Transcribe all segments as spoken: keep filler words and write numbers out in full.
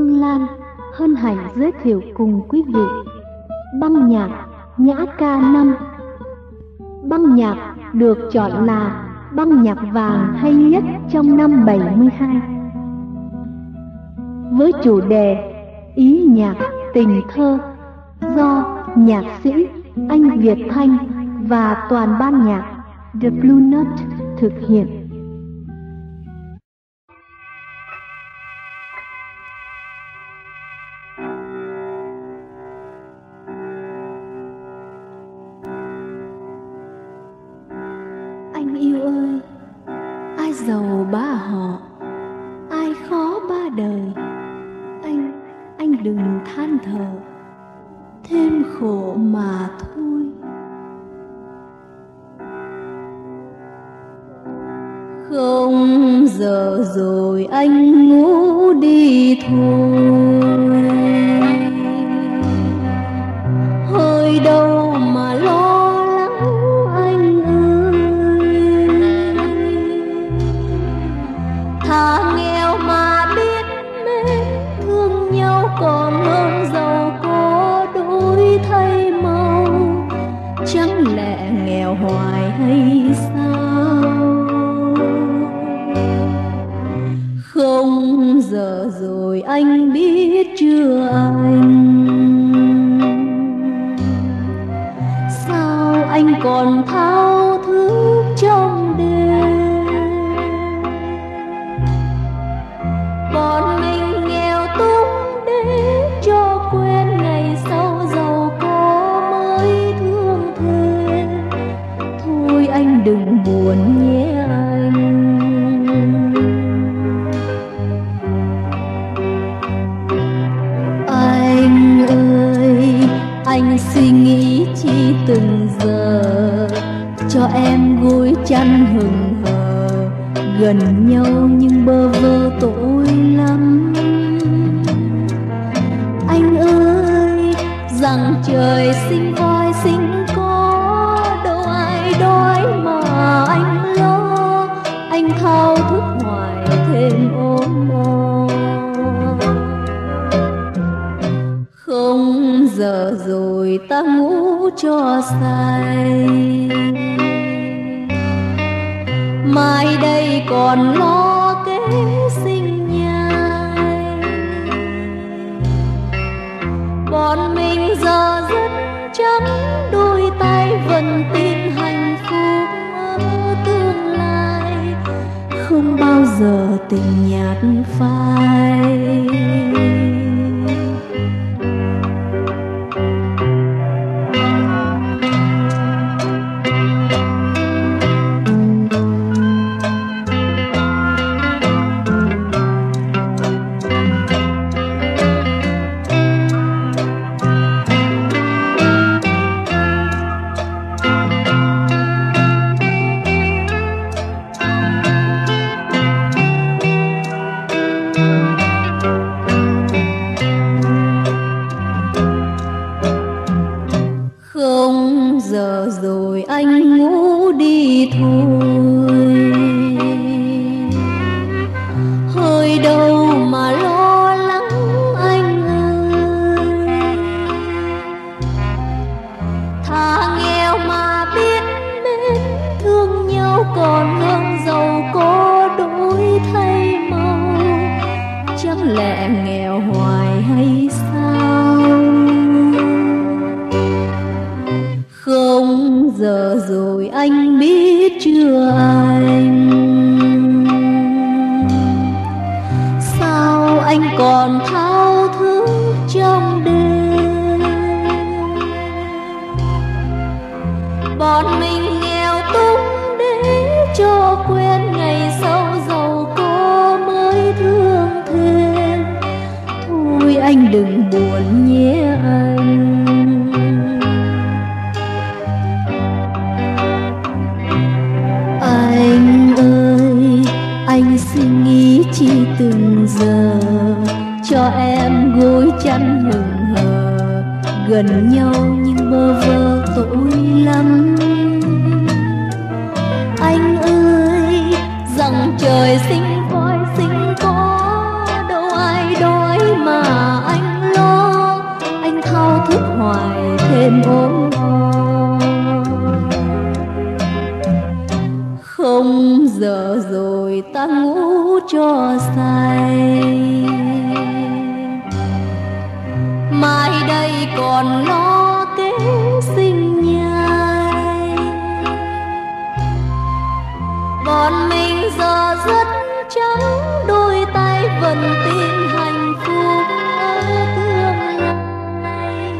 Hương Lan hân hạnh giới thiệu cùng quý vị băng nhạc Nhã Ca năm. Băng nhạc được chọn là băng nhạc vàng hay nhất trong năm bảy mươi hai, với chủ đề Ý nhạc tình thơ, do nhạc sĩ Anh Việt Thanh và toàn ban nhạc The Blue Note thực hiện. Anh yêu ơi, ai giàu ba họ, ai khó ba đời, anh, anh đừng than thở, thêm khổ mà thôi. Không giờ rồi anh ngủ đi thôi, hơi đâu mà lo lắng anh ơi. Thà nghèo mà biết mến thương nhau còn hơn giàu có đổi thay màu. Chẳng lẽ nghèo hoài hay sao? Không giờ rồi anh biết chưa anh, sao anh còn thao thức trong đêm. Bọn mình nghèo túng để cho quên ngày sau giàu có mới thương thêm. Thôi anh đừng buồn nhé anh. Anh suy nghĩ chi từng giờ, cho em gối chăn hừng hờ, gần nhau nhưng bơ vơ tội lắm. Anh ơi, rằng trời sinh voi sinh có, đâu ai đói mà anh lo. Anh thao thức hoài thêm ốm đau. Không giờ rồi ta ngủ cho say, mai đây còn lo kế sinh nhai. Bọn mình giờ rất trắng đôi tay, vẫn tin hạnh phúc ở tương lai, không bao giờ tình nhạt phai. Giờ rồi anh ngủ đi thôi, hơi đâu mà lo lắng anh ơi. Thà nghèo mà biết mến thương nhau còn hơn giàu có đổi thay màu. Chẳng lẽ nghèo hoài hay sao? Không giờ rồi anh biết chưa anh, sao anh còn thao thức trong đêm. Bọn mình nghèo túng để cho quên ngày sau giàu có mới thương thêm. Thôi anh đừng buồn nhé anh. Anh ơi, anh suy nghĩ chi từng giờ, cho em gối chăn hừng hờ, gần nhau nhưng bơ vơ tội lắm. Anh ơi, rằng trời sinh voi sinh có, đâu ai đói mà đêm ốm đau. Không giờ rồi ta ngủ cho say, mai đây còn lo kế sinh nhai. Bọn mình giờ rất trắng đôi tay vẫn tin hạnh phúc ở tương lai.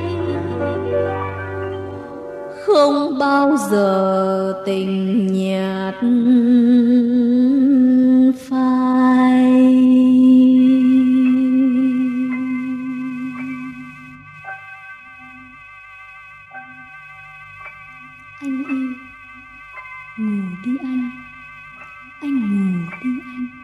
Không bao giờ tình nhạt phai. Anh yêu, ngủ đi anh, anh ngủ đi anh.